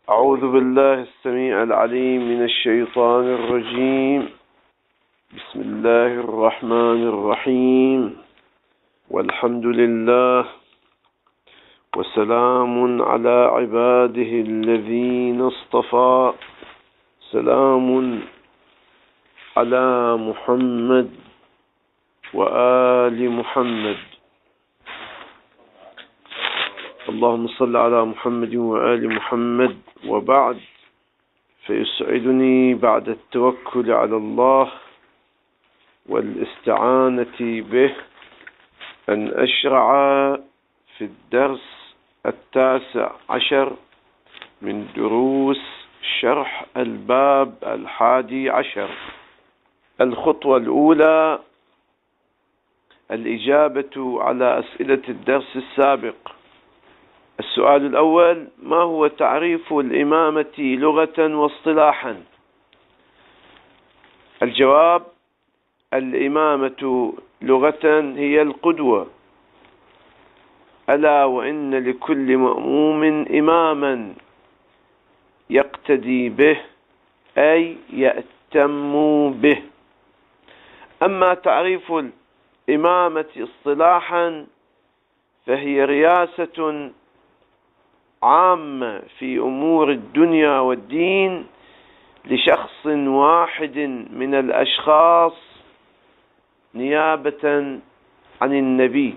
أعوذ بالله السميع العليم من الشيطان الرجيم. بسم الله الرحمن الرحيم، والحمد لله، وسلام على عباده الذين اصطفى. سلام على محمد وآل محمد. اللهم صل على محمد وآل محمد. وبعد، فيسعدني بعد التوكل على الله والاستعانة به أن أشرع في الدرس 19 من دروس شرح الباب 11. الخطوة الأولى الإجابة على أسئلة الدرس السابق. السؤال الأول: ما هو تعريف الإمامة لغة واصطلاحا؟ الجواب: الإمامة لغة هي القدوة، ألا وإن لكل مأموم إماما يقتدي به، أي يأتم به. أما تعريف الإمامة اصطلاحا فهي رياسة عامة في أمور الدنيا والدين لشخص واحد من الأشخاص نيابة عن النبي.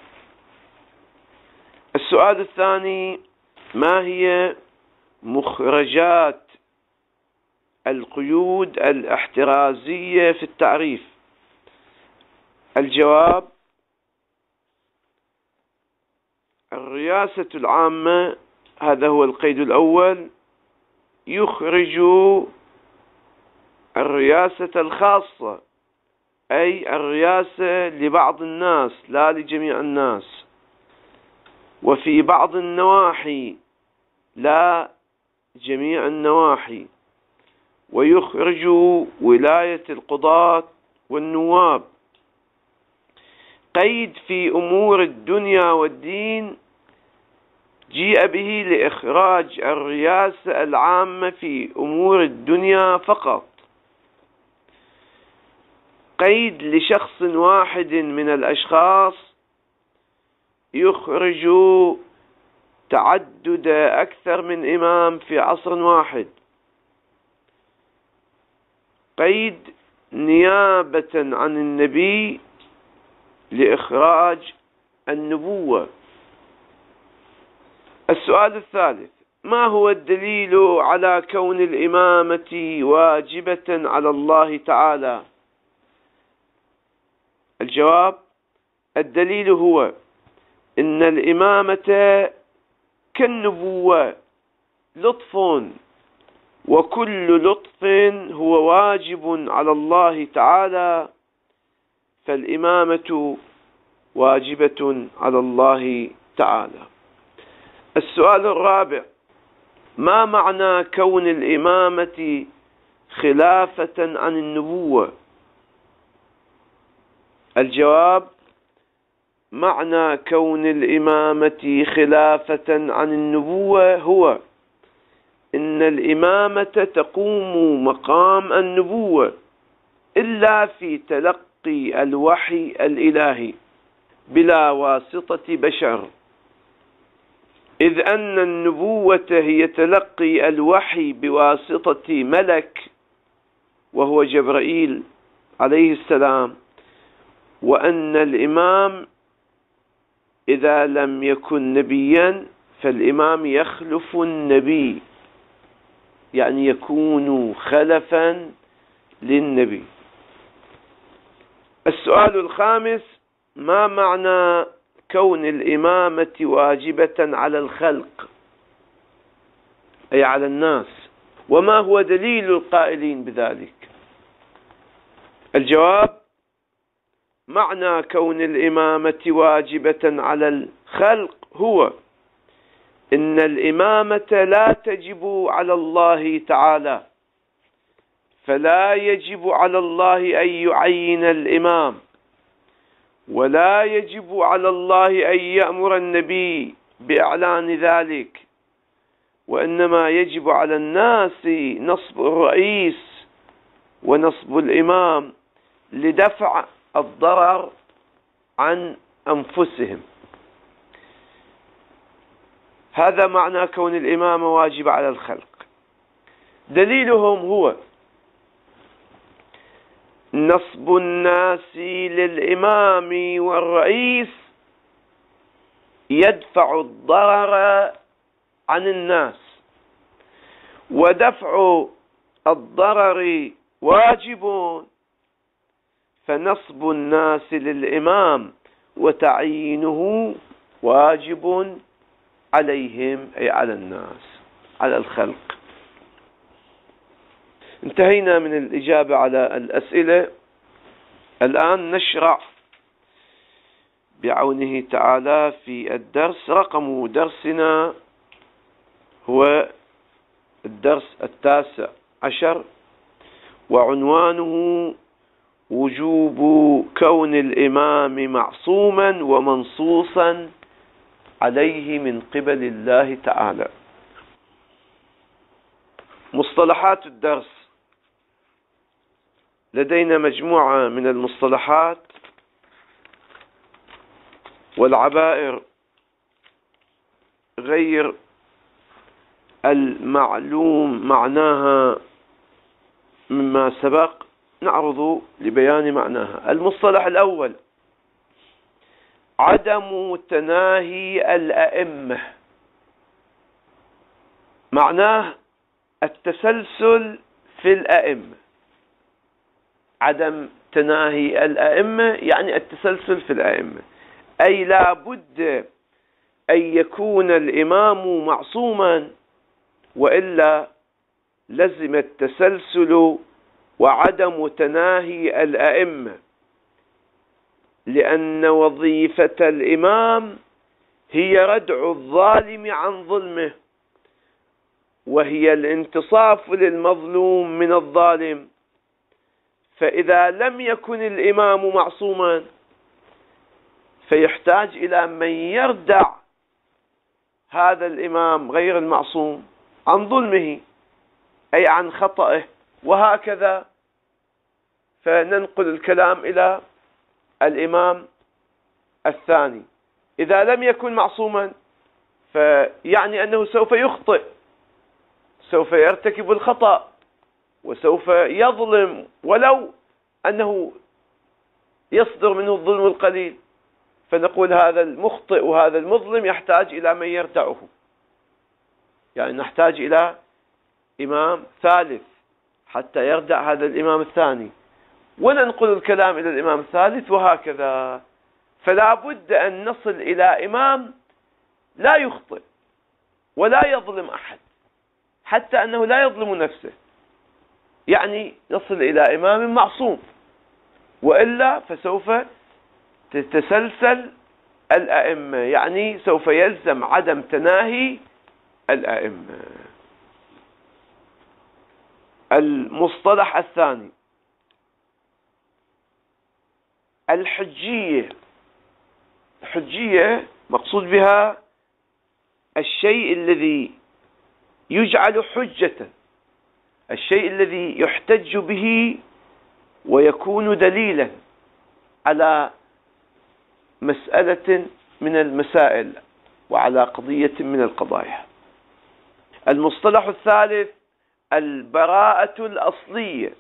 السؤال الثاني: ما هي مخرجات القيود الاحترازية في التعريف؟ الجواب: الرياسة العامة، هذا هو القيد الأول، يخرج الرياسة الخاصة، أي الرياسة لبعض الناس لا لجميع الناس، وفي بعض النواحي لا جميع النواحي، ويخرج ولاية القضاة والنواب. قيد في أمور الدنيا والدين جيء به لإخراج الرياسة العامة في أمور الدنيا فقط. قيد لشخص واحد من الأشخاص يخرج تعدد أكثر من إمام في عصر واحد. قيد نيابة عن النبي لإخراج النبوة. السؤال الثالث: ما هو الدليل على كون الإمامة واجبة على الله تعالى؟ الجواب: الدليل هو إن الإمامة كالنبوة لطف، وكل لطف هو واجب على الله تعالى، فالإمامة واجبة على الله تعالى. السؤال الرابع: ما معنى كون الإمامة خلافة عن النبوة؟ الجواب: معنى كون الإمامة خلافة عن النبوة هو إن الإمامة تقوم مقام النبوة إلا في تلقي الوحي الإلهي بلا واسطة بشر، إذ أن النبوة هي تلقي الوحي بواسطة ملك وهو جبرائيل عليه السلام، وأن الإمام إذا لم يكن نبيا فالإمام يخلف النبي، يعني يكون خلفا للنبي. السؤال الخامس: ما معنى كون الإمامة واجبة على الخلق، أي على الناس؟ وما هو دليل القائلين بذلك؟ الجواب: معنى كون الإمامة واجبة على الخلق هو إن الإمامة لا تجب على الله تعالى، فلا يجب على الله أن يعين الإمام، ولا يجب على الله أن يأمر النبي بإعلان ذلك، وإنما يجب على الناس نصب الرئيس ونصب الإمام لدفع الضرر عن أنفسهم. هذا معنى كون الإمامة واجبة على الخلق. دليلهم هو نصب الناس للإمام والرئيس يدفع الضرر عن الناس، ودفع الضرر واجب، فنصب الناس للإمام وتعيينه واجب عليهم، أي على الناس، على الخلق. انتهينا من الإجابة على الأسئلة. الآن نشرع بعونه تعالى في الدرس. رقم درسنا هو الدرس 19، وعنوانه وجوب كون الإمام معصوما ومنصوصا عليه من قبل الله تعالى. مصطلحات الدرس. لدينا مجموعة من المصطلحات والعبائر غير المعلوم معناها مما سبق، نعرض لبيان معناها. المصطلح الأول: عدم تناهي الأئمة. معناه التسلسل في الأئمة. عدم تناهي الأئمة يعني التسلسل في الأئمة، أي لا بد أن يكون الإمام معصوما، وإلا لزم التسلسل وعدم تناهي الأئمة، لأن وظيفة الإمام هي ردع الظالم عن ظلمه، وهي الانتصاف للمظلوم من الظالم. فإذا لم يكن الإمام معصوما فيحتاج إلى من يردع هذا الإمام غير المعصوم عن ظلمه، أي عن خطئه، وهكذا. فننقل الكلام إلى الإمام الثاني. إذا لم يكن معصوما فيعني أنه سوف يخطئ، سوف يرتكب الخطأ، وسوف يظلم، ولو أنه يصدر منه الظلم القليل. فنقول هذا المخطئ وهذا المظلم يحتاج إلى من يردعه، يعني نحتاج إلى إمام ثالث حتى يردع هذا الإمام الثاني، وننقل الكلام إلى الإمام الثالث، وهكذا. فلا بد أن نصل إلى إمام لا يخطئ ولا يظلم أحد، حتى أنه لا يظلم نفسه، يعني نصل إلى إمام معصوم، وإلا فسوف تتسلسل الأئمة، يعني سوف يلزم عدم تناهي الأئمة. المصطلح الثاني: الحجية. الحجية مقصود بها الشيء الذي يجعل حجة، الشيء الذي يحتج به ويكون دليلا على مسألة من المسائل وعلى قضية من القضايا. المصطلح الثالث: البراءة الأصلية.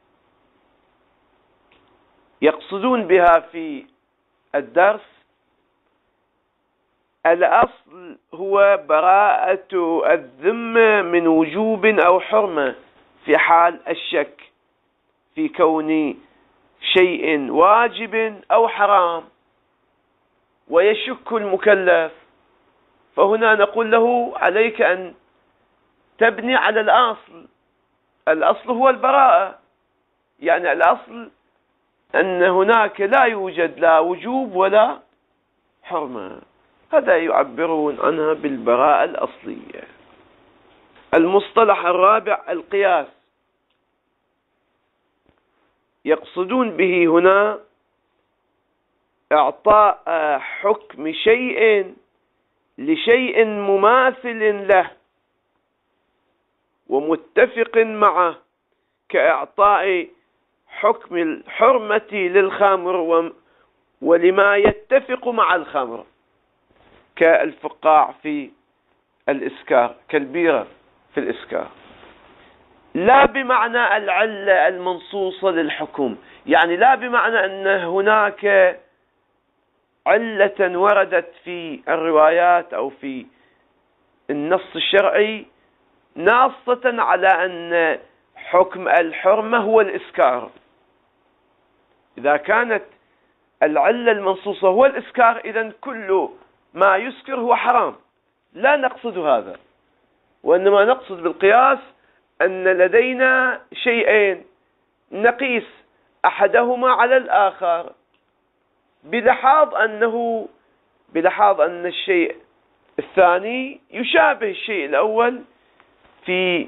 يقصدون بها في الدرس الأصل هو براءة الذمة من وجوب أو حرمة في حال الشك في كون شيء واجب أو حرام، ويشك المكلف، فهنا نقول له عليك أن تبني على الأصل. الأصل هو البراءة، يعني الأصل أن هناك لا يوجد لا وجوب ولا حرمة. هذا يعبرون عنها بالبراءة الأصلية. المصطلح الرابع: القياس. يقصدون به هنا إعطاء حكم شيء لشيء مماثل له ومتفق معه، كإعطاء حكم الحرمة للخمر ولما يتفق مع الخمر كالفقاع في الإسكار، كالبيرة في الإسكار، لا بمعنى العلة المنصوصة للحكم، يعني لا بمعنى أن هناك علة وردت في الروايات أو في النص الشرعي ناصة على أن حكم الحرمة هو الإسكار. إذا كانت العلة المنصوصة هو الإسكار، إذن كل ما يسكر هو حرام، لا نقصد هذا، وإنما نقصد بالقياس أن لدينا شيئين نقيس أحدهما على الآخر بلحاظ أن الشيء الثاني يشابه الشيء الأول في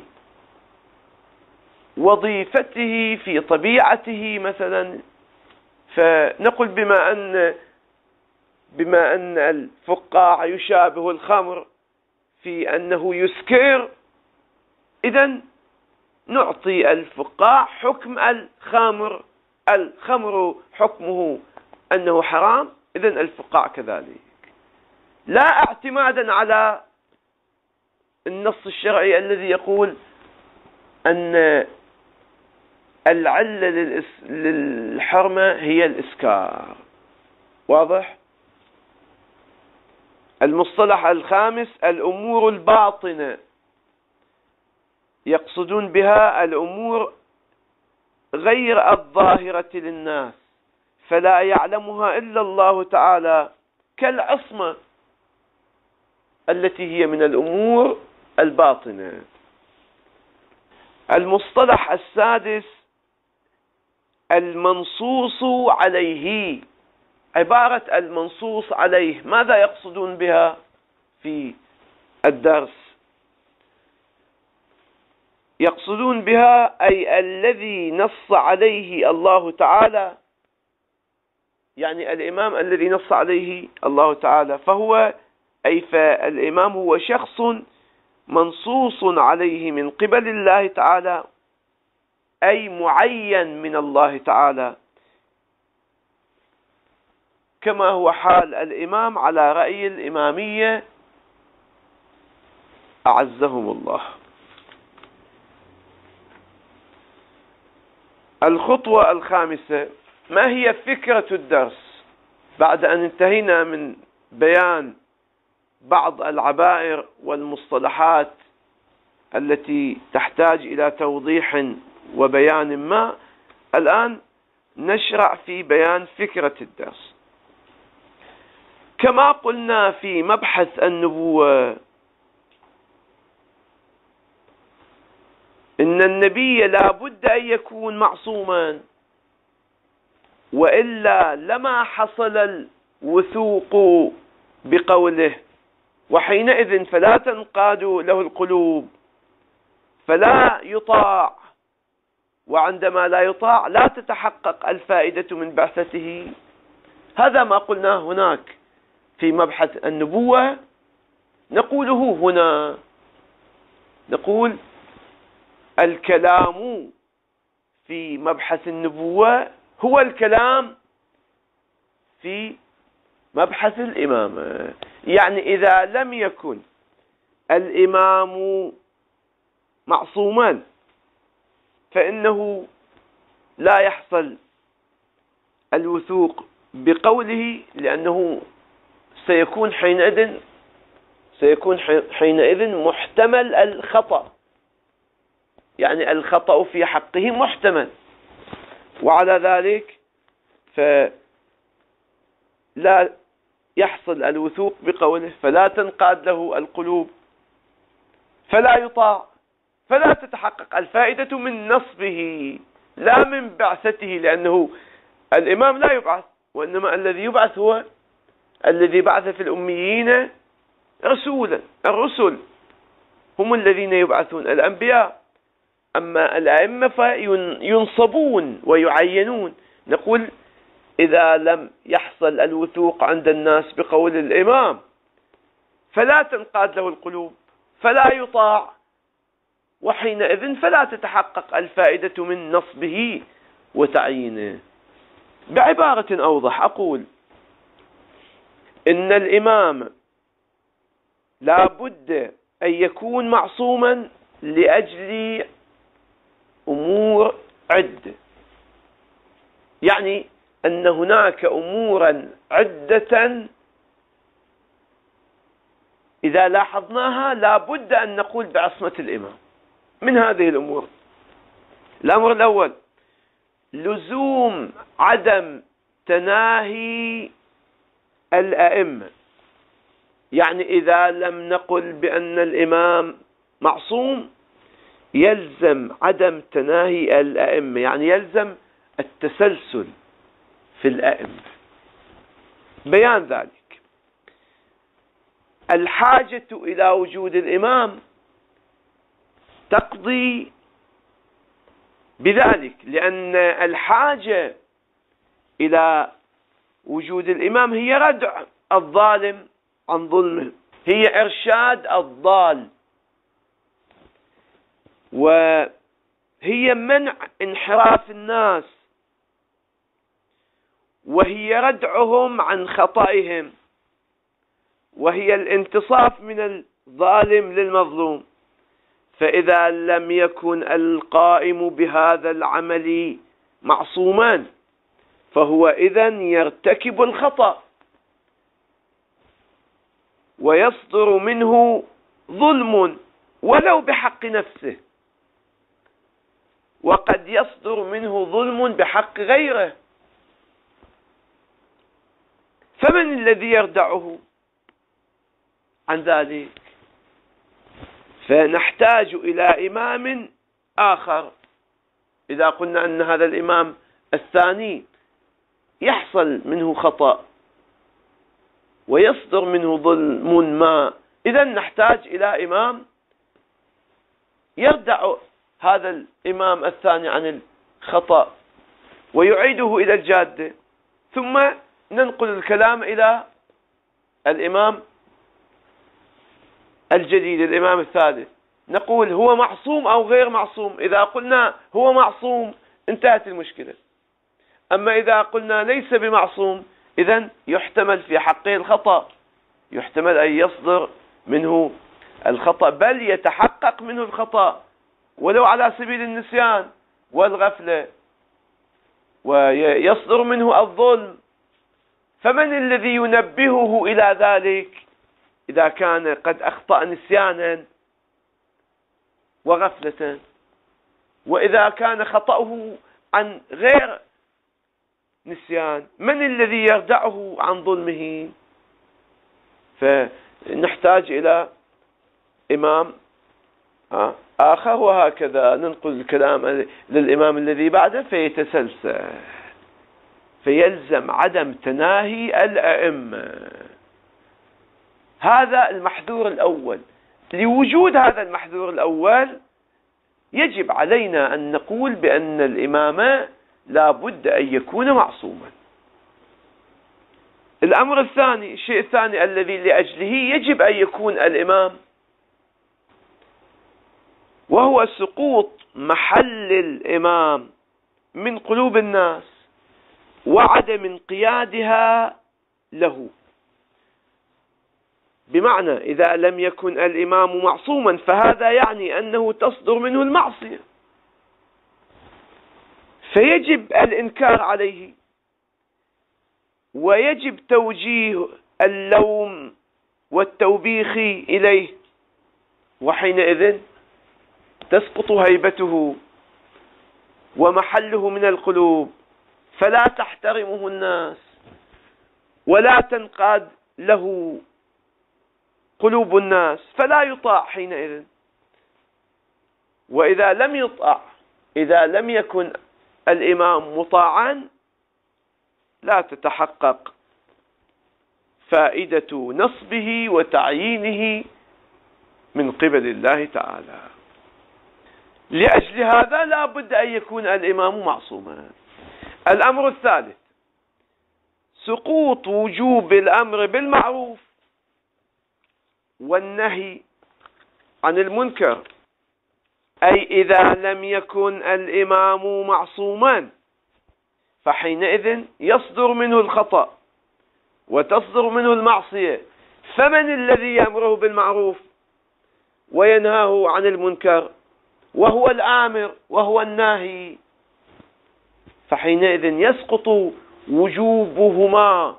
وظيفته، في طبيعته مثلا. فنقول بما أن الفقاع يشابه الخمر في أنه يسكر، إذن نعطي الفقاع حكم الخمر. الخمر حكمه أنه حرام، إذن الفقاع كذلك، لا اعتمادا على النص الشرعي الذي يقول أن العلة للحرمة هي الإسكار. واضح؟ المصطلح الخامس الأمور الباطنة، يقصدون بها الأمور غير الظاهرة للناس فلا يعلمها إلا الله تعالى، كالعصمة التي هي من الأمور الباطنة. المصطلح السادس المنصوص عليه. عبارة المنصوص عليه ماذا يقصدون بها في الدرس؟ يقصدون بها أي الذي نص عليه الله تعالى، يعني الإمام الذي نص عليه الله تعالى، فالإمام هو شخص منصوص عليه من قبل الله تعالى، أي معين من الله تعالى، كما هو حال الإمام على رأي الإمامية أعزهم الله. الخطوة الخامسة، ما هي فكرة الدرس؟ بعد أن انتهينا من بيان بعض العبائر والمصطلحات التي تحتاج إلى توضيح وبيان ما، الآن نشرع في بيان فكرة الدرس. كما قلنا في مبحث النبوة إن النبي لا بد أن يكون معصوما، وإلا لما حصل الوثوق بقوله، وحينئذ فلا تنقاد له القلوب فلا يطاع، وعندما لا يطاع لا تتحقق الفائدة من بعثته. هذا ما قلناه هناك في مبحث النبوة نقوله هنا. نقول الكلام في مبحث النبوة هو الكلام في مبحث الإمامة. يعني إذا لم يكن الإمام معصوما فإنه لا يحصل الوثوق بقوله، لأنه سيكون حينئذ محتمل الخطأ، يعني الخطأ في حقه محتمل، وعلى ذلك فلا يحصل الوثوق بقوله، فلا تنقاد له القلوب فلا يطاع، فلا تتحقق الفائدة من نصبه لا من بعثته، لأنه الإمام لا يبعث، وإنما الذي يبعث هو الذي بعث في الأميين رسولا. الرسل هم الذين يبعثون، الأنبياء. أما الأئمة فينصبون ويعينون. نقول إذا لم يحصل الوثوق عند الناس بقول الإمام فلا تنقاد له القلوب فلا يطاع، وحينئذ فلا تتحقق الفائدة من نصبه وتعيينه. بعبارة أوضح أقول إن الإمام لا بد أن يكون معصوما لأجل أمور عدة، يعني أن هناك أمورا عدة إذا لاحظناها لا بد أن نقول بعصمة الإمام. من هذه الأمور: الأمر الأول لزوم عدم تناهي الأئمة، يعني إذا لم نقل بأن الإمام معصوم يلزم عدم تناهي الأئمة، يعني يلزم التسلسل في الأئمة. بيان ذلك: الحاجة إلى وجود الإمام تقضي بذلك، لأن الحاجة إلى وجود الإمام هي ردع الظالم عن ظلمه، هي إرشاد الضال، وهي منع انحراف الناس، وهي ردعهم عن خطئهم، وهي الانتصاف من الظالم للمظلوم. فإذا لم يكن القائم بهذا العمل معصوما فهو إذن يرتكب الخطأ ويصدر منه ظلم ولو بحق نفسه، وقد يصدر منه ظلم بحق غيره، فمن الذي يردعه عن ذلك؟ فنحتاج إلى إمام آخر. إذا قلنا أن هذا الإمام الثاني يحصل منه خطأ ويصدر منه ظلم ما، إذن نحتاج إلى إمام يردع هذا الإمام الثاني عن الخطأ ويعيده إلى الجادة، ثم ننقل الكلام إلى الإمام الجديد، الإمام الثالث، نقول هو معصوم أو غير معصوم. إذا قلنا هو معصوم انتهت المشكلة، أما إذا قلنا ليس بمعصوم إذن يحتمل في حقه الخطأ، يحتمل أن يصدر منه الخطأ، بل يتحقق منه الخطأ ولو على سبيل النسيان والغفلة، ويصدر منه الظلم. فمن الذي ينبهه إلى ذلك إذا كان قد أخطأ نسيانا وغفلة؟ وإذا كان خطأه عن غير نسيان، من الذي يردعه عن ظلمه؟ فنحتاج إلى إمام آخر، وهكذا ننقل الكلام للإمام الذي بعده فيتسلسل، فيلزم عدم تناهي الأئمة. هذا المحذور الأول. لوجود هذا المحذور الأول يجب علينا أن نقول بأن الإمام لا بد أن يكون معصوما. الأمر الثاني، الشيء الثاني الذي لأجله يجب أن يكون الإمام، وهو سقوط محل الإمام من قلوب الناس وعدم انقيادها له. بمعنى إذا لم يكن الإمام معصوما فهذا يعني أنه تصدر منه المعصية، فيجب الإنكار عليه ويجب توجيه اللوم والتوبيخ إليه، وحينئذ تسقط هيبته ومحله من القلوب، فلا تحترمه الناس ولا تنقاد له قلوب الناس، فلا يطاع حينئذ. وإذا لم يطاع، إذا لم يكن الإمام مطاعا لا تتحقق فائدة نصبه وتعيينه من قبل الله تعالى. لأجل هذا لا بد أن يكون الإمام معصوما. الأمر الثالث سقوط وجوب الأمر بالمعروف والنهي عن المنكر أي إذا لم يكن الإمام معصوما فحينئذ يصدر منه الخطأ وتصدر منه المعصية، فمن الذي يأمره بالمعروف وينهاه عن المنكر؟ وهو الآمر وهو الناهي. فحينئذ يسقط وجوبهما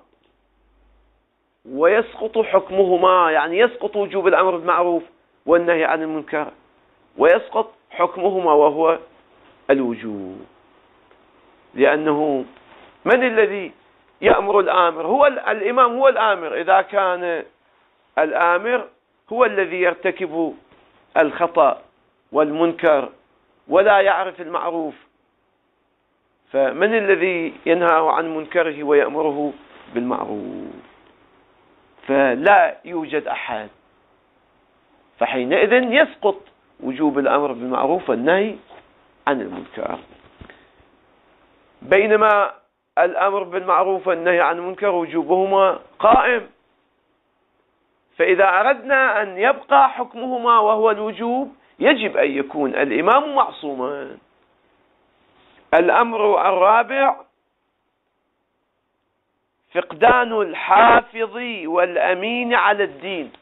ويسقط حكمهما، يعني يسقط وجوب الأمر بالمعروف والنهي عن المنكر ويسقط حكمهما وهو الوجوب. لأنه من الذي يأمر الآمر؟ هو الإمام، هو الآمر. إذا كان الآمر هو الذي يرتكب الخطأ والمنكر ولا يعرف المعروف، فمن الذي ينهاه عن منكره ويأمره بالمعروف؟ فلا يوجد أحد. فحينئذ يسقط وجوب الأمر بالمعروف والنهي عن المنكر، بينما الأمر بالمعروف والنهي عن المنكر وجوبهما قائم. فإذا أردنا أن يبقى حكمهما وهو الوجوب يجب أن يكون الإمام معصوما. الأمر الرابع: فقدان الحافظ والأمين على الدين.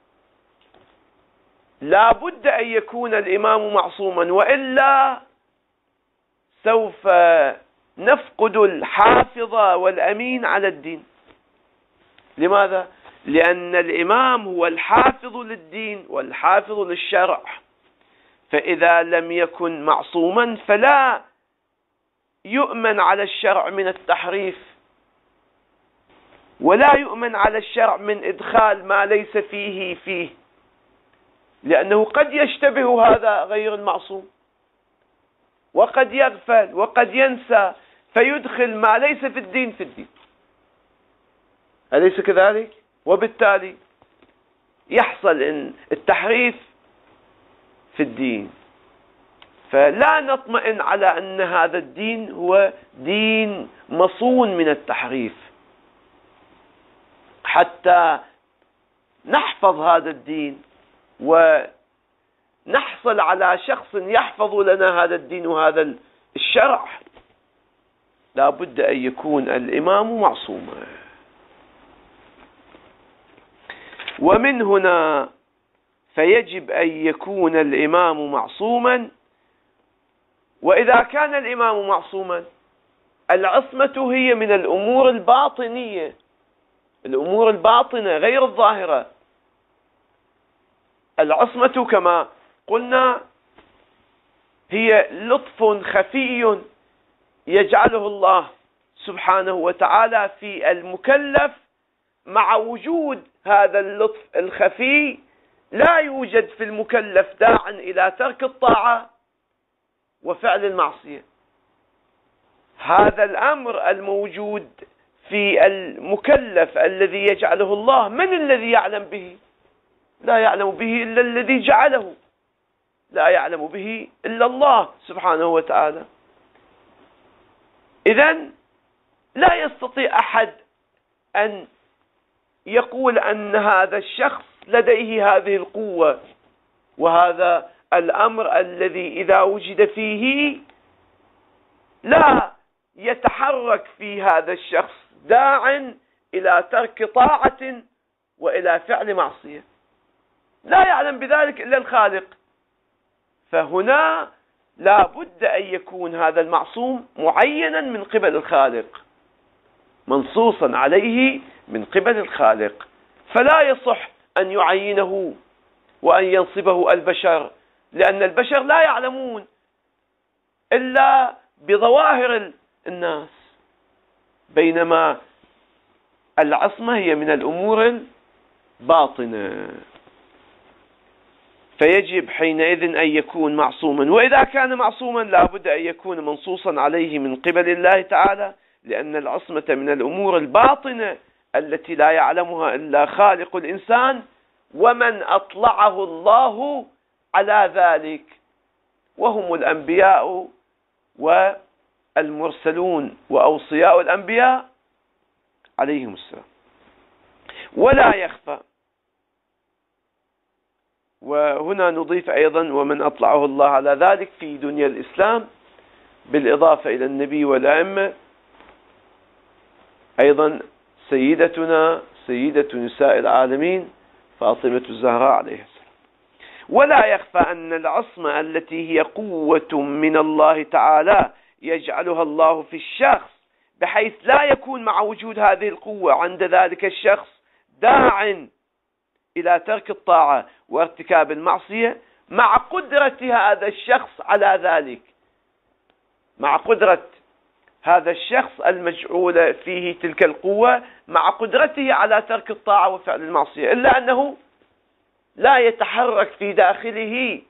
لا بد أن يكون الإمام معصوما، وإلا سوف نفقد الحافظ والأمين على الدين. لماذا؟ لأن الإمام هو الحافظ للدين والحافظ للشرع، فإذا لم يكن معصوما فلا يؤمن على الشرع من التحريف، ولا يؤمن على الشرع من إدخال ما ليس فيه، لأنه قد يشتبه هذا غير المعصوم، وقد يغفل وقد ينسى فيدخل ما ليس في الدين في الدين، أليس كذلك؟ وبالتالي يحصل التحريف في الدين. فلا نطمئن على أن هذا الدين هو دين مصون من التحريف، حتى نحفظ هذا الدين ونحصل على شخص يحفظ لنا هذا الدين وهذا الشرع. لا بد أن يكون الإمام معصوما. ومن هنا فيجب أن يكون الإمام معصوما. وإذا كان الإمام معصوما، العصمة هي من الأمور الباطنية، الأمور الباطنة غير الظاهرة. العصمة كما قلنا هي لطف خفي يجعله الله سبحانه وتعالى في المكلف، مع وجود هذا اللطف الخفي لا يوجد في المكلف داع إلى ترك الطاعة وفعل المعصية. هذا الأمر الموجود في المكلف الذي يجعله الله، من الذي يعلم به؟ لا يعلم به إلا الذي جعله، لا يعلم به إلا الله سبحانه وتعالى. إذن لا يستطيع أحد أن يقول أن هذا الشخص لديه هذه القوة وهذا الأمر الذي إذا وجد فيه لا يتحرك في هذا الشخص داع إلى ترك طاعة وإلى فعل معصية. لا يعلم بذلك إلا الخالق. فهنا لا بد أن يكون هذا المعصوم معينا من قبل الخالق، منصوصا عليه من قبل الخالق، فلا يصح أن يعينه وأن ينصبه البشر، لأن البشر لا يعلمون إلا بظواهر الناس، بينما العصمة هي من الأمور الباطنة. فيجب حينئذ أن يكون معصوما. وإذا كان معصوما لا بد أن يكون منصوصا عليه من قبل الله تعالى، لأن العصمة من الأمور الباطنة التي لا يعلمها إلا خالق الإنسان، ومن أطلعه الله على ذلك، وهم الأنبياء والمرسلون وأوصياء الأنبياء عليهم السلام. ولا يخفى وهنا نضيف أيضا ومن أطلعه الله على ذلك في دنيا الإسلام، بالإضافة إلى النبي والأئمة، أيضا سيدتنا سيدة نساء العالمين فاطمة الزهراء عليه السلام. ولا يخفى أن العصمة التي هي قوة من الله تعالى يجعلها الله في الشخص بحيث لا يكون مع وجود هذه القوة عند ذلك الشخص داع إلى ترك الطاعة وارتكاب المعصية، مع قدرة هذا الشخص على ذلك، مع قدرة هذا الشخص المجعول فيه تلك القوة، مع قدرته على ترك الطاعة وفعل المعصية، إلا أنه لا يتحرك في داخله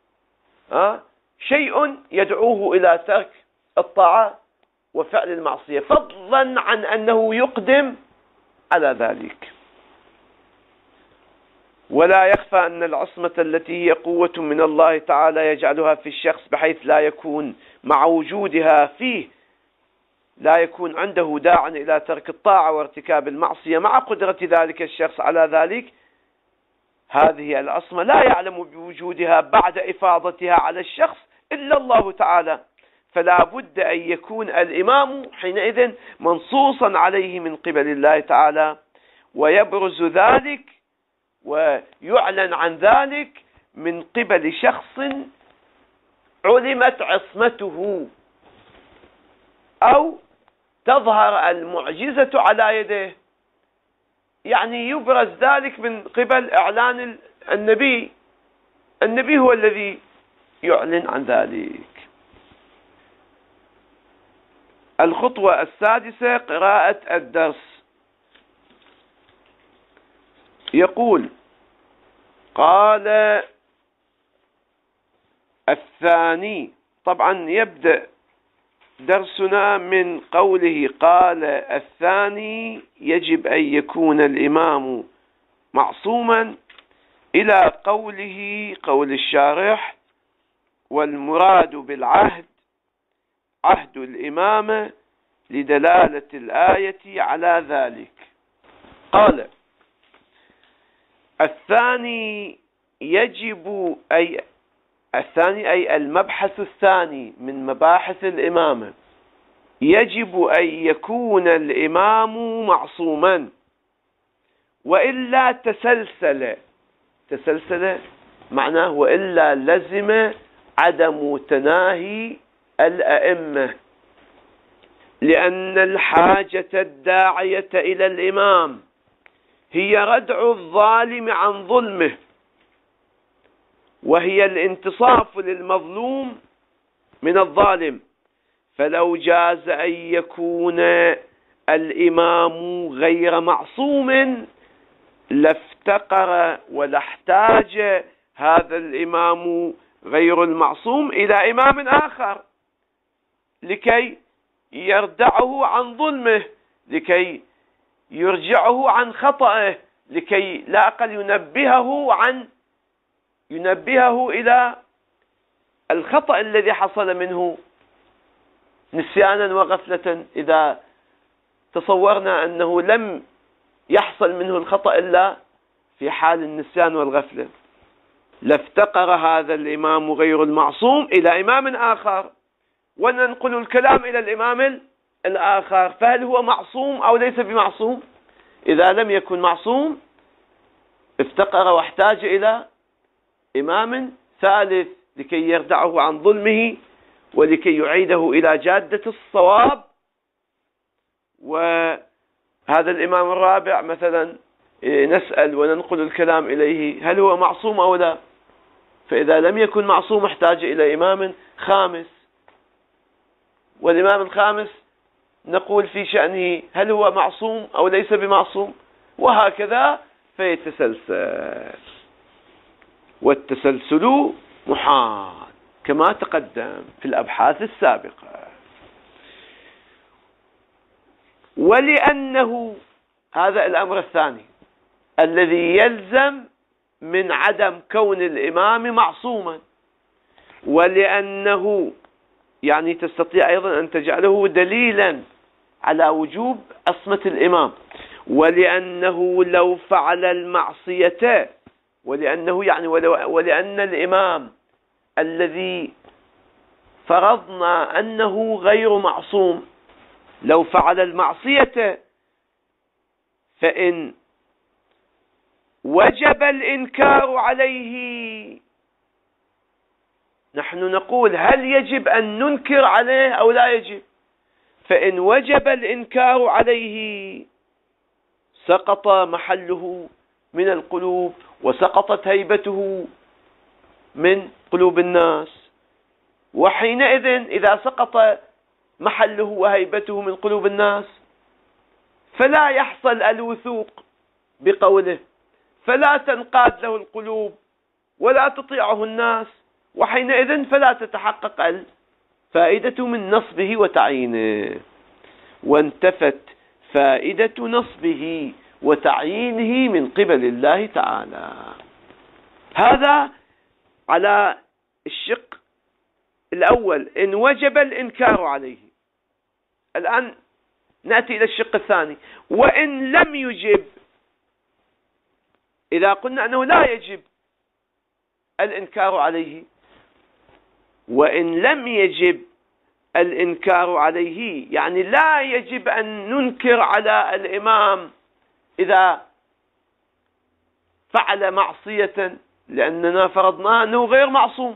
شيء يدعوه إلى ترك الطاعة وفعل المعصية، فضلا عن أنه يقدم على ذلك. ولا يخفى أن العصمة التي هي قوة من الله تعالى يجعلها في الشخص بحيث لا يكون مع وجودها فيه لا يكون عنده داع إلى ترك الطاعة وارتكاب المعصية، مع قدرة ذلك الشخص على ذلك. هذه العصمة لا يعلم بوجودها بعد إفاضتها على الشخص إلا الله تعالى، فلا بد أن يكون الإمام حينئذ منصوصا عليه من قبل الله تعالى، ويبرز ذلك ويعلن عن ذلك من قبل شخص علمت عصمته، أو تظهر المعجزة على يده، يعني يبرز ذلك من قبل إعلان النبي. النبي هو الذي يعلن عن ذلك. الخطوة السادسة قراءة الدرس. يقول: قال الثاني. طبعا يبدأ درسنا من قوله قال الثاني يجب أن يكون الإمام معصوما إلى قوله قول الشارح: والمراد بالعهد عهد الإمامة لدلالة الآية على ذلك. قال الثاني يجب الثاني أي المبحث الثاني من مباحث الإمامة، يجب أن يكون الإمام معصوما، وإلا تسلسل معناه وإلا لزم عدم تناهي الأئمة، لأن الحاجة الداعية إلى الإمام هي ردع الظالم عن ظلمه، وهي الانتصاف للمظلوم من الظالم. فلو جاز أن يكون الإمام غير معصوم لافتقر ولاحتاج هذا الإمام غير المعصوم إلى إمام آخر لكي يردعه عن ظلمه، لكي يرجعه عن خطأه، لكي لا أقل ينبهه إلى الخطأ الذي حصل منه نسيانا وغفلة. إذا تصورنا أنه لم يحصل منه الخطأ إلا في حال النسيان والغفلة، لافتقر هذا الإمام غير المعصوم إلى إمام آخر، وننقل الكلام إلى الإمام الآخر. فهل هو معصوم أو ليس بمعصوم؟ إذا لم يكن معصوم افتقر واحتاج إلى إمام ثالث لكي يردعه عن ظلمه ولكي يعيده إلى جادة الصواب. وهذا الإمام الرابع مثلا نسأل وننقل الكلام إليه: هل هو معصوم أو لا؟ فإذا لم يكن معصوم احتاج إلى إمام خامس، والإمام الخامس نقول في شأنه هل هو معصوم أو ليس بمعصوم، وهكذا فيتسلسل. والتسلسل محال كما تقدم في الأبحاث السابقة. ولأنه هذا الأمر الثاني الذي يلزم من عدم كون الإمام معصوما، ولأنه يعني تستطيع أيضا أن تجعله دليلا على وجوب عصمة الإمام، ولأنه لو فعل المعصية ولأنه يعني ولأن الإمام الذي فرضنا أنه غير معصوم لو فعل المعصية فإن وجب الإنكار عليه، نحن نقول هل يجب أن ننكر عليه أو لا يجب؟ فإن وجب الإنكار عليه سقط محله من القلوب وسقطت هيبته من قلوب الناس، وحينئذ إذا سقط محله وهيبته من قلوب الناس فلا يحصل الوثوق بقوله، فلا تنقاد له القلوب ولا تطيعه الناس، وحينئذ فلا تتحقق الفائدة من نصبه وتعيينه، وانتفت فائدة نصبه وتعيينه من قبل الله تعالى. هذا على الشق الأول إن وجب الإنكار عليه. الآن نأتي إلى الشق الثاني، وإن لم يجب، إذا قلنا أنه لا يجب الإنكار عليه، وإن لم يجب الإنكار عليه يعني لا يجب أن ننكر على الإمام إذا فعل معصية لأننا فرضنا أنه غير معصوم.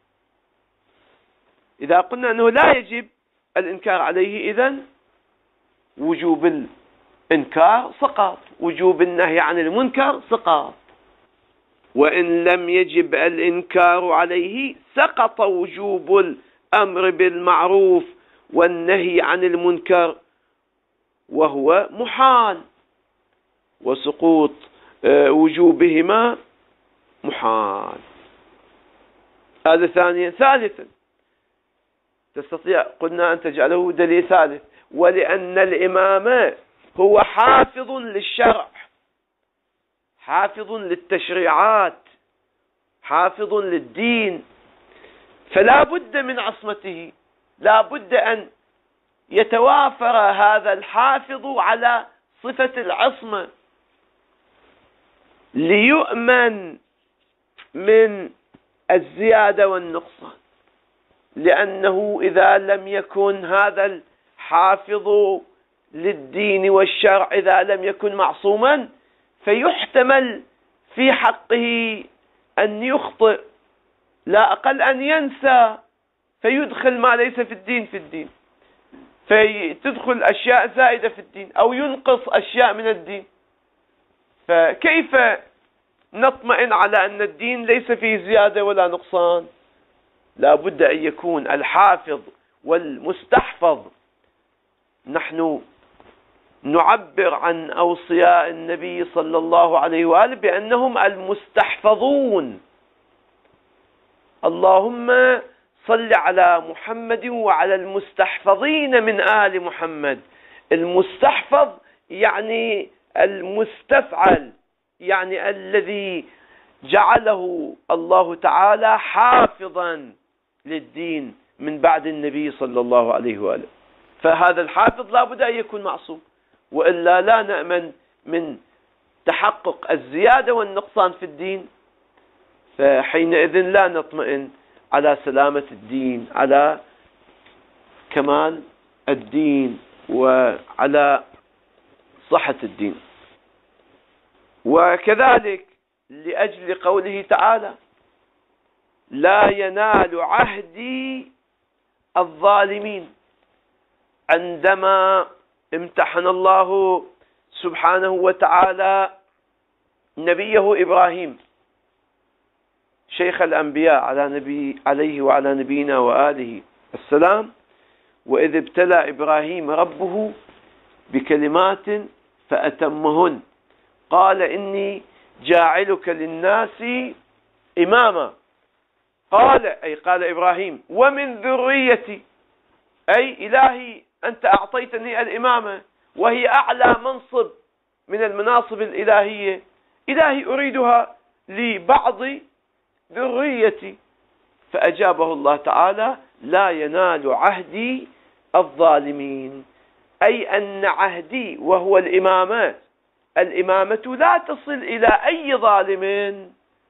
إذا قلنا أنه لا يجب الإنكار عليه إذن وجوب الإنكار سقط، وجوب النهي عن المنكر سقط. وإن لم يجب الإنكار عليه سقط وجوب الأمر بالمعروف والنهي عن المنكر وهو محال، وسقوط وجوبهما محال. هذا ثانيا. ثالثا تستطيع قلنا أن تجعله دليل ثالث، ولأن الإمام هو حافظ للشرع، حافظ للتشريعات، حافظ للدين، فلا بد من عصمته، لا بد أن يتوافر هذا الحافظ على صفة العصمة ليؤمن من الزيادة والنقصان، لأنه إذا لم يكن هذا الحافظ للدين والشرع إذا لم يكن معصوما فيحتمل في حقه أن يخطئ، لا أقل أن ينسى فيدخل ما ليس في الدين في الدين، فتدخل أشياء زائدة في الدين أو ينقص أشياء من الدين. فكيف نطمئن على أن الدين ليس فيه زيادة ولا نقصان؟ لا بد أن يكون الحافظ والمستحفظ. نحن نعبر عن أوصياء النبي صلى الله عليه وآله بأنهم المستحفظون. اللهم صل على محمد وعلى المستحفظين من آل محمد. المستحفظ يعني المستفعل، يعني الذي جعله الله تعالى حافظا للدين من بعد النبي صلى الله عليه وآله. فهذا الحافظ لا بد أن يكون معصوم، وإلا لا نأمن من تحقق الزيادة والنقصان في الدين، فحينئذ لا نطمئن على سلامة الدين، على كمال الدين، وعلى صحة الدين. وكذلك لأجل قوله تعالى: لا ينال عهدي الظالمين، عندما امتحن الله سبحانه وتعالى نبيه إبراهيم شيخ الأنبياء عليه وعلى نبينا وآله السلام، وإذ ابتلى إبراهيم ربه بكلمات فأتمهن قال إني جاعلك للناس إماما. قال إبراهيم: ومن ذريتي، أي إلهي أنت أعطيتني الإمامة وهي أعلى منصب من المناصب الإلهية، إلهي أريدها لبعض ذريتي. فأجابه الله تعالى: لا ينال عهدي الظالمين، أي أن عهدي وهو الإمامة لا تصل إلى أي ظالم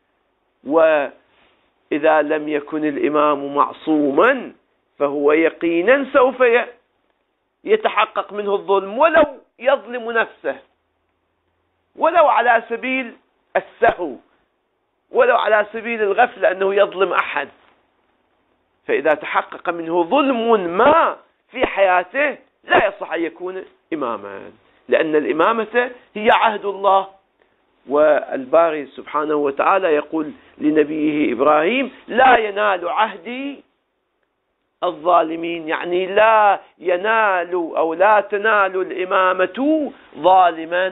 وإذا لم يكن الإمام معصوما فهو يقينا سوف يتحقق منه الظلم، ولو يظلم نفسه، ولو على سبيل السهو، ولو على سبيل الغفلة أنه يظلم أحد. فإذا تحقق منه ظلم ما في حياته لا يصح أن يكون إماما، لأن الإمامة هي عهد الله، والباري سبحانه وتعالى يقول لنبيه إبراهيم: لا ينال عهدي الظالمين، يعني لا ينال أو لا تنال الإمامة ظالما.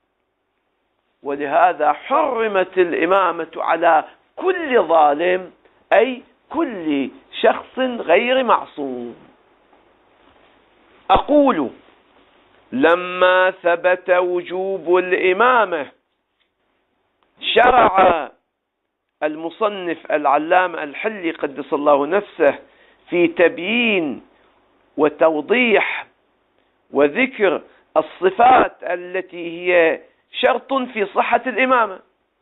ولهذا حرمت الإمامة على كل ظالم، أي كل شخص غير معصوم. أقول: لما ثبت وجوب الإمامة شرع المصنف العلامة الحلي قدس الله نفسه في تبيين وتوضيح وذكر الصفات التي هي شرط في صحة الإمامة.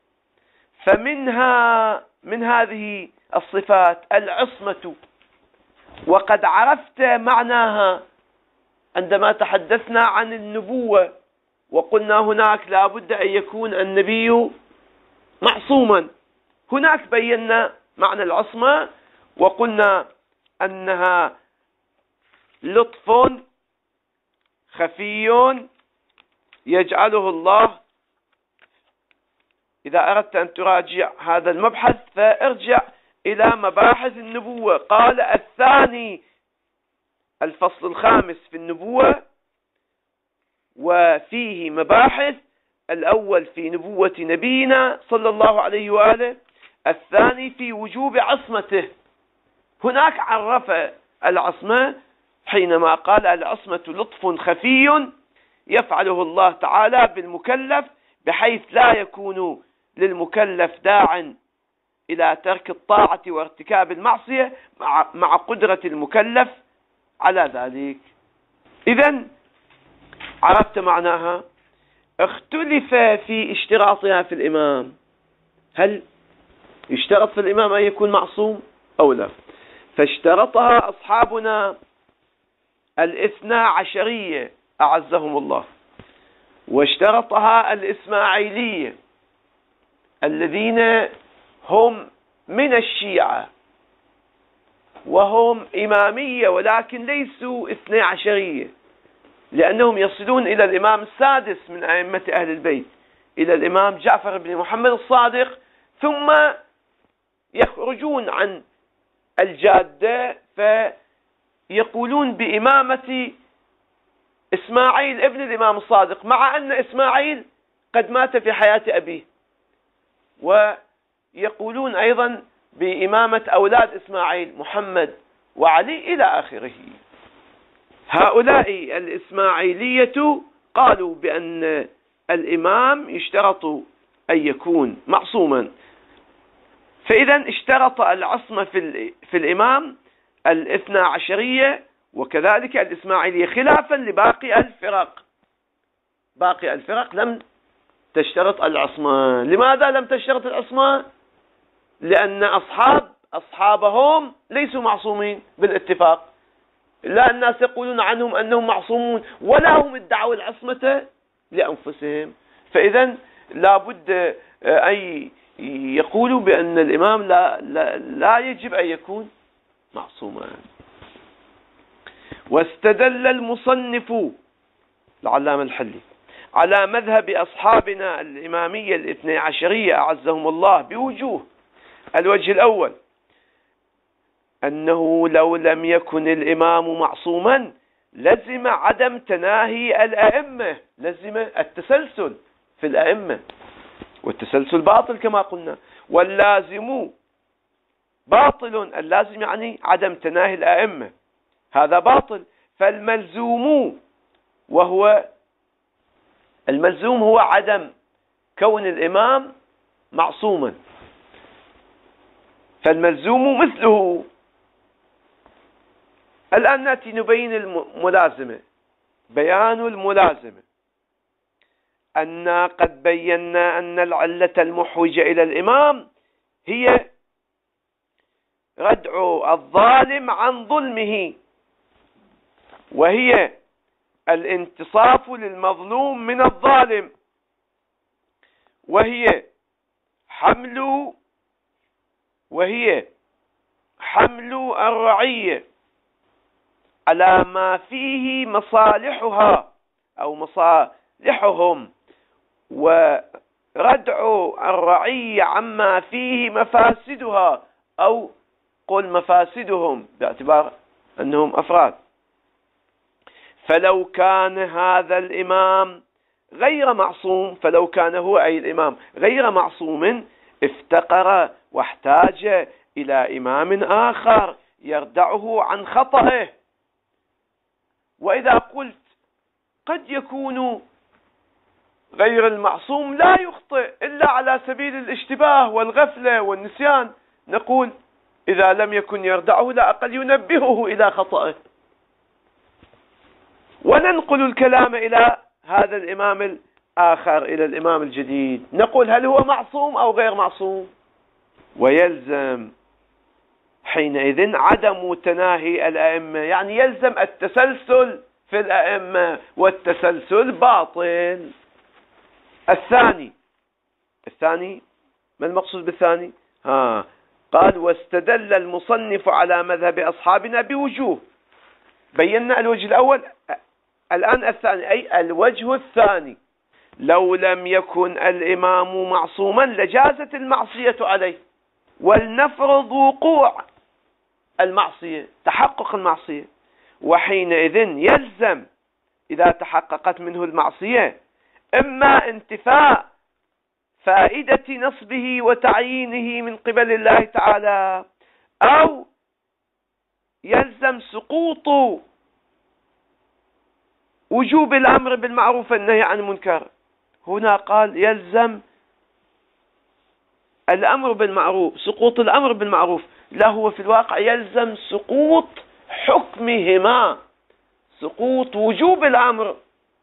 من هذه الصفات العصمة، وقد عرفت معناها عندما تحدثنا عن النبوة وقلنا هناك لا بد أن يكون النبي معصوما. هناك بينا معنى العصمة وقلنا أنها لطف خفي يجعله الله. إذا أردت أن تراجع هذا المبحث فارجع إلى مباحث النبوة. قال: الثاني، الفصل الخامس في النبوة وفيه مباحث: الأول في نبوة نبينا صلى الله عليه وآله، الثاني في وجوب عصمته. هناك عرف العصمة حينما قال: العصمة لطف خفي يفعله الله تعالى بالمكلف بحيث لا يكون للمكلف داع إلى ترك الطاعة وارتكاب المعصية مع قدرة المكلف على ذلك. إذن عرفت معناها. اختلف في اشتراطها في الإمام، هل يشترط في الإمام أن يكون معصوم أو لا؟ فاشترطها أصحابنا الاثنا عشرية أعزهم الله، واشترطها الإسماعيلية الذين هم من الشيعة وهم إمامية ولكن ليسوا اثني عشرية، لأنهم يصلون إلى الإمام السادس من أئمة أهل البيت، إلى الإمام جعفر بن محمد الصادق، ثم يخرجون عن الجادة فيقولون بإمامة إسماعيل ابن الإمام الصادق، مع أن إسماعيل قد مات في حياة أبيه. ويقولون أيضا بإمامة أولاد إسماعيل محمد وعلي إلى آخره. هؤلاء الإسماعيلية قالوا بأن الإمام يشترط أن يكون معصوما، فإذا اشترط العصمة في الإمام الاثنا عشرية وكذلك الإسماعيلية، خلافا لباقي الفرق. باقي الفرق لم تشترط العصمة. لماذا لم تشترط العصمة؟ لأن أصحابهم ليسوا معصومين بالاتفاق. لا، الناس يقولون عنهم أنهم معصومون ولا هم ادعوا العصمة لأنفسهم. فإذا لا بد أن يقولوا بأن الإمام لا يجب أن يكون معصوما. واستدل المصنف العلامة الحلي على مذهب أصحابنا الإمامية الاثني عشرية أعزهم الله بوجوه. الوجه الأول: أنه لو لم يكن الإمام معصوما لزم عدم تناهي الأئمة، لزم التسلسل في الأئمة، والتسلسل باطل كما قلنا، واللازم باطل. اللازم يعني عدم تناهي الأئمة، هذا باطل. فالملزوم هو عدم كون الإمام معصوما، فالملزوم مثله. الآن نأتي نبين الملازمة. بيان الملازمة: أن قد بينا أن العلة المحوجة إلى الإمام هي ردع الظالم عن ظلمه، وهي الانتصاف للمظلوم من الظالم، وهي حمل الرعية على ما فيه مصالحها أو مصالحهم، وردع الرعية عما فيه مفاسدها، أو قل مفاسدهم باعتبار أنهم أفراد. فلو كان هذا الإمام غير معصوم، فلو كان هو أي الإمام غير معصوم، افتقر واحتاج إلى إمام آخر يردعه عن خطئه. وإذا قلت قد يكون غير المعصوم لا يخطئ إلا على سبيل الاشتباه والغفلة والنسيان، نقول إذا لم يكن يردعه لا أقل ينبهه إلى خطئه، وننقل الكلام إلى هذا الإمام الآخر، إلى الإمام الجديد، نقول هل هو معصوم أو غير معصوم؟ ويلزم حينئذ عدم تناهي الأئمة، يعني يلزم التسلسل في الأئمة، والتسلسل باطل. الثاني ما المقصود بالثاني؟ قال واستدل المصنف على مذهب أصحابنا بوجوه. بينا الوجه الأول، الآن الثاني، أي الوجه الثاني: لو لم يكن الإمام معصوما لجازت المعصية عليه، ولنفرض وقوع المعصية، تحقق المعصية، وحينئذ يلزم إذا تحققت منه المعصية إما انتفاء فائدة نصبه وتعيينه من قبل الله تعالى، أو يلزم سقوط وجوب الأمر بالمعروف والنهي عن المنكر. هنا قال يلزم الأمر بالمعروف، سقوط الأمر بالمعروف، لا هو في الواقع يلزم سقوط حكمهما، سقوط وجوب الأمر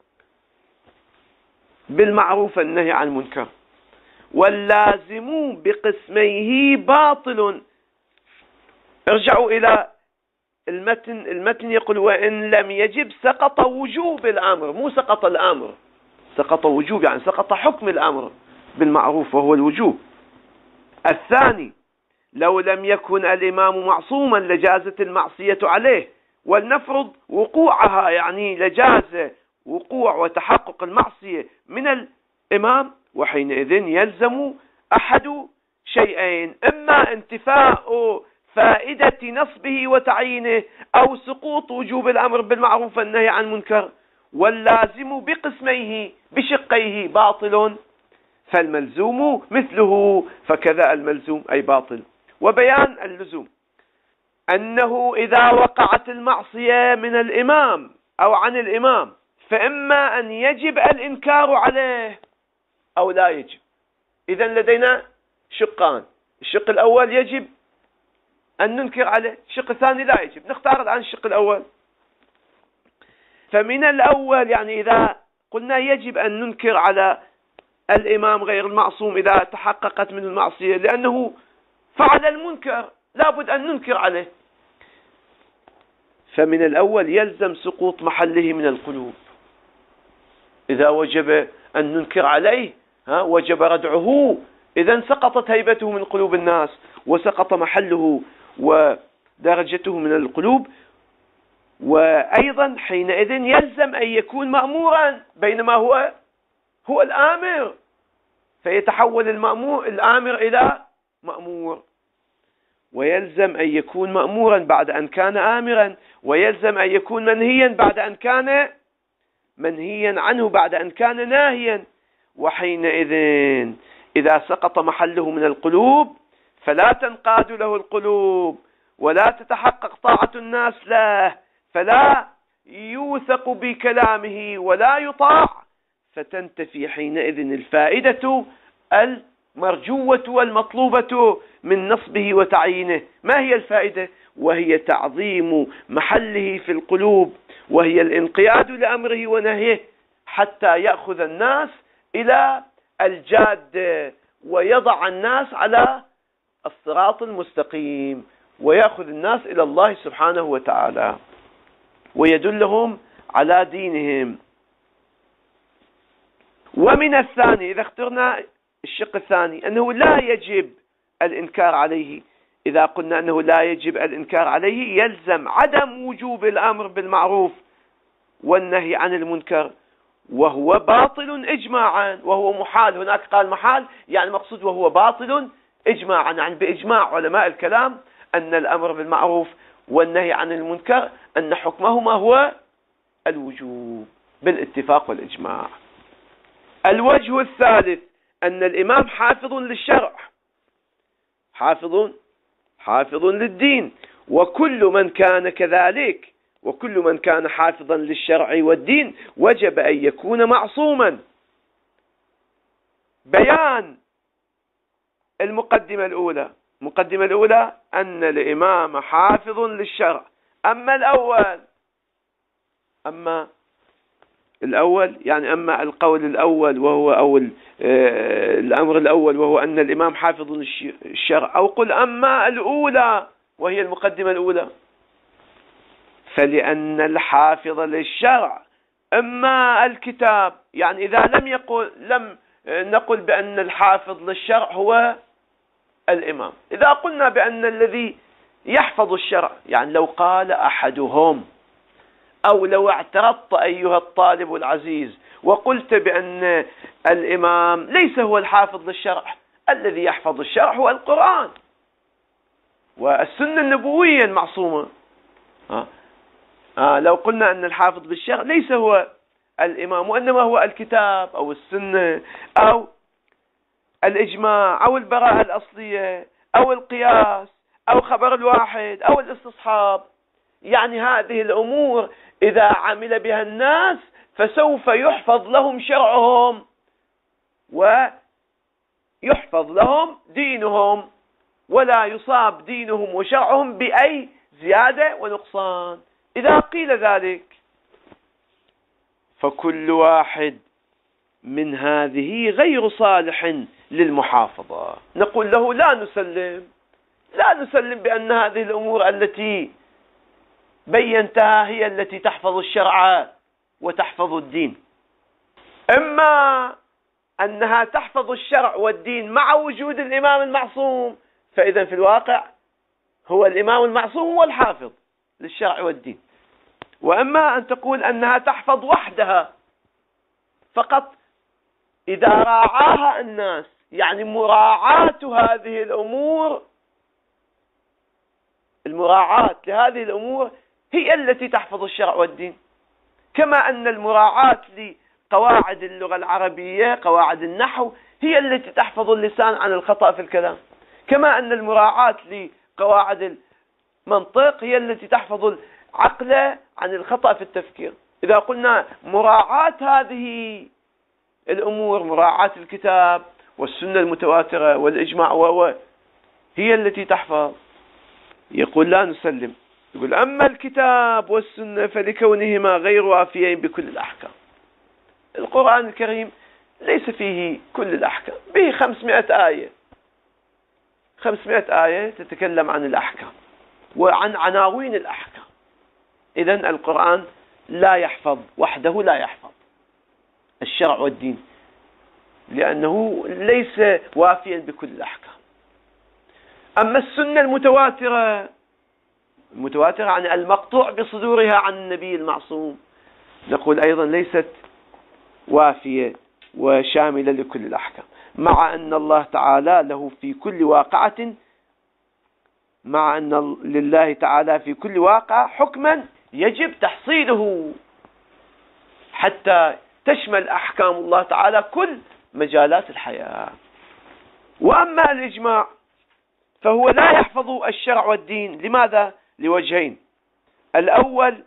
بالمعروف والنهي عن المنكر. واللازم بقسميه باطل. ارجعوا إلى المتن يقول وإن لم يجب سقط وجوب الأمر، مو سقط الأمر، سقط وجوب يعني سقط حكم الأمر بالمعروف وهو الوجوب. الثاني: لو لم يكن الإمام معصوما لجازت المعصية عليه، ولنفرض وقوعها، يعني لجاز وقوع وتحقق المعصية من الإمام، وحينئذ يلزم أحد شيئين: إما انتفاء فائدة نصبه وتعيينه، أو سقوط وجوب الأمر بالمعروف والنهي عن المنكر. واللازم بقسميه بشقيه باطل، فالملزوم مثله، فكذا الملزوم أي باطل. وبيان اللزوم أنه إذا وقعت المعصية من الإمام أو عن الإمام، فإما أن يجب الإنكار عليه أو لا يجب. إذن لدينا شقان: الشق الأول يجب أن ننكر عليه، الشق الثاني لا يجب. نختار الآن الشق الأول. فمن الأول يعني إذا قلنا يجب أن ننكر على الإمام غير المعصوم إذا تحققت من المعصية، لأنه فعل المنكر لابد أن ننكر عليه. فمن الأول يلزم سقوط محله من القلوب. إذا وجب أن ننكر عليه وجب ردعه، إذن سقطت هيبته من قلوب الناس، وسقط محله ودرجته من القلوب. وأيضا حينئذ يلزم أن يكون مأمورا، بينما هو الآمر، فيتحول الآمر إلى مأمور. ويلزم أن يكون مأمورا بعد أن كان آمرا، ويلزم أن يكون منهيا بعد أن كان منهيا عنه، بعد أن كان ناهيا. وحينئذ إذا سقط محله من القلوب فلا تنقاد له القلوب، ولا تتحقق طاعة الناس له، فلا يوثق بكلامه ولا يطاع، فتنتفي حينئذ الفائدة المرجوة والمطلوبة من نصبه وتعيينه. ما هي الفائدة؟ وهي تعظيم محله في القلوب، وهي الانقياد لأمره ونهيه، حتى يأخذ الناس إلى الجاد ويضع الناس على الصراط المستقيم ويأخذ الناس إلى الله سبحانه وتعالى ويدلهم على دينهم. ومن الثاني، إذا اخترنا الشق الثاني، أنه لا يجب الإنكار عليه. إذا قلنا أنه لا يجب الإنكار عليه يلزم عدم وجوب الأمر بالمعروف والنهي عن المنكر، وهو باطل إجماعا، وهو محال. هناك قال محال، يعني مقصود وهو باطل إجماعا، يعني بإجماع علماء الكلام أن الأمر بالمعروف والنهي عن المنكر أن حكمهما هو الوجوب بالاتفاق والإجماع. الوجه الثالث أن الإمام حافظ للشرع، حافظ للدين، وكل من كان كذلك، وكل من كان حافظا للشرع والدين وجب أن يكون معصوما. بيان المقدمة الأولى أن الإمام حافظ للشرع. أما القول الأول وهو الأمر الأول وهو أن الإمام حافظ للشرع، أو قل أما الأولى وهي المقدمة الأولى، فلأن الحافظ للشرع أما الكتاب، يعني إذا لم نقل بأن الحافظ للشرع هو الإمام، إذا قلنا بأن الذي يحفظ الشرع، يعني لو قال أحدهم، أو لو اعترضت أيها الطالب العزيز وقلت بأن الإمام ليس هو الحافظ للشرع، الذي يحفظ الشرع هو القرآن والسنة النبوية المعصومة. لو قلنا أن الحافظ بالشرع ليس هو الإمام وإنما هو الكتاب أو السنة أو الإجماع أو البراءة الأصلية أو القياس أو خبر الواحد أو الاستصحاب، يعني هذه الأمور إذا عمل بها الناس فسوف يحفظ لهم شرعهم ويحفظ لهم دينهم، ولا يصاب دينهم وشرعهم بأي زيادة ونقصان. إذا قيل ذلك فكل واحد من هذه غير صالح للمحافظة، نقول له لا نسلم بأن هذه الأمور التي بينتها هي التي تحفظ الشرع وتحفظ الدين. إما أنها تحفظ الشرع والدين مع وجود الإمام المعصوم، فإذا في الواقع هو الإمام المعصوم هو الحافظ للشرع والدين، وإما أن تقول أنها تحفظ وحدها فقط إذا راعاها الناس، يعني مراعاة هذه الأمور، المراعاة لهذه الأمور هي التي تحفظ الشرع والدين، كما أن المراعاة لقواعد اللغة العربية، قواعد النحو، هي التي تحفظ اللسان عن الخطأ في الكلام، كما أن المراعاة لقواعد المنطق هي التي تحفظ العقل عن الخطأ في التفكير. إذا قلنا مراعاة هذه الأمور، مراعاة الكتاب والسنة المتواترة والإجماع هي التي تحفظ، يقول لا نسلم. يقول أما الكتاب والسنة فلكونهما غير وافيين بكل الأحكام. القرآن الكريم ليس فيه كل الأحكام، به 500 آية، 500 آية تتكلم عن الأحكام وعن عناوين الأحكام. إذن القرآن لا يحفظ وحده، لا يحفظ الشرع والدين، لأنه ليس وافيا بكل الأحكام. أما السنة المتواترة عن المقطوع بصدورها عن النبي المعصوم، نقول أيضا ليست وافية وشاملة لكل الأحكام، مع أن الله تعالى له في كل واقعة، مع أن لله تعالى في كل واقع حكما يجب تحصيله حتى تشمل أحكام الله تعالى كل مجالات الحياة. وأما الإجماع فهو لا يحفظ الشرع والدين. لماذا؟ لوجهين: الأول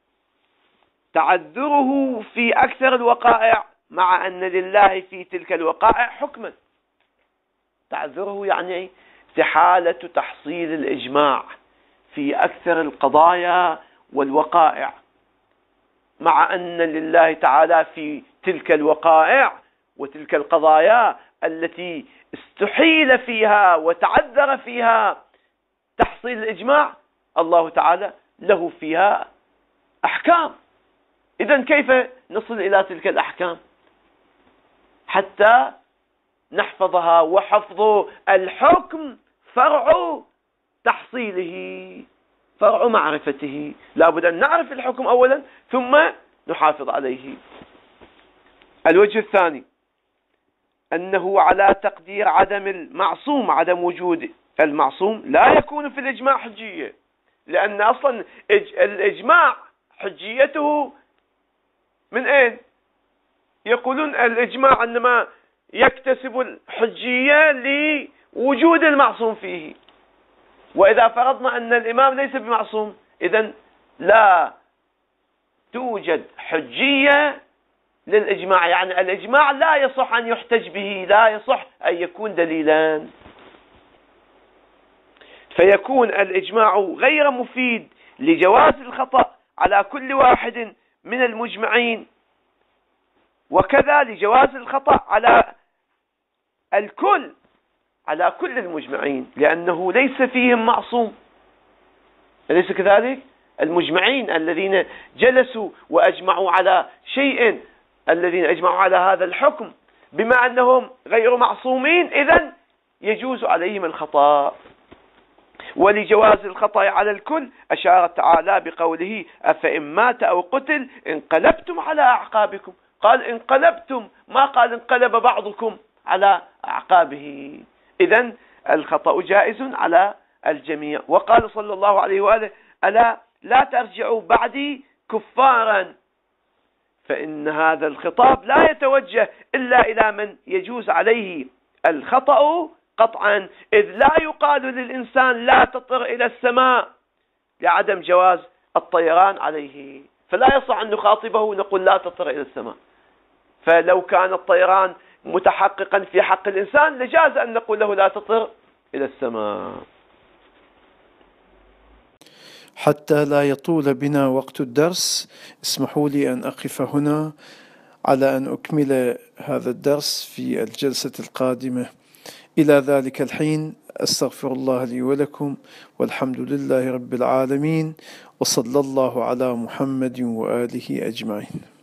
تعذره في أكثر الوقائع، مع أن لله في تلك الوقائع حكما. تعذره يعني استحالة تحصيل الإجماع في أكثر القضايا والوقائع، مع أن لله تعالى في تلك الوقائع وتلك القضايا التي استحيل فيها وتعذر فيها تحصيل الإجماع الله تعالى له فيها أحكام. إذن كيف نصل إلى تلك الأحكام حتى نحفظها؟ وحفظ الحكم فرع تحصيله، فرع معرفته. لابد أن نعرف الحكم أولا ثم نحافظ عليه. الوجه الثاني أنه على تقدير عدم المعصوم، عدم وجود المعصوم لا يكون في الإجماع حجية، لأن أصلا الإجماع حجيته من أين؟ يقولون الإجماع إنما يكتسب الحجية لوجود المعصوم فيه، وإذا فرضنا أن الإمام ليس بمعصوم إذن لا توجد حجية للإجماع، يعني الإجماع لا يصح أن يحتج به، لا يصح أن يكون دليلا، فيكون الإجماع غير مفيد لجواز الخطأ على كل واحد من المجمعين، وكذا لجواز الخطأ على الكل، على كل المجمعين، لأنه ليس فيهم معصوم. أليس كذلك؟ المجمعين الذين جلسوا وأجمعوا على شيء، الذين أجمعوا على هذا الحكم، بما أنهم غير معصومين إذن يجوز عليهم الخطأ. ولجواز الخطأ على الكل أشار تعالى بقوله: أفإن مات أو قتل انقلبتم على أعقابكم. قال انقلبتم، ما قال انقلب بعضكم على أعقابه. إذن الخطأ جائز على الجميع. وقال صلى الله عليه وآله: ألا لا ترجعوا بعدي كفارا. فإن هذا الخطاب لا يتوجه إلا إلى من يجوز عليه الخطأ قطعا، إذ لا يقال للإنسان لا تطر إلى السماء لعدم جواز الطيران عليه، فلا يصح أن نخاطبه ونقول لا تطر إلى السماء. فلو كان الطيران متحققا في حق الإنسان لجاز أن نقول له لا تطر إلى السماء. حتى لا يطول بنا وقت الدرس، اسمحوا لي أن أقف هنا على أن أكمل هذا الدرس في الجلسة القادمة. إلى ذلك الحين أستغفر الله لي ولكم، والحمد لله رب العالمين، وصلى الله على محمد وآله أجمعين.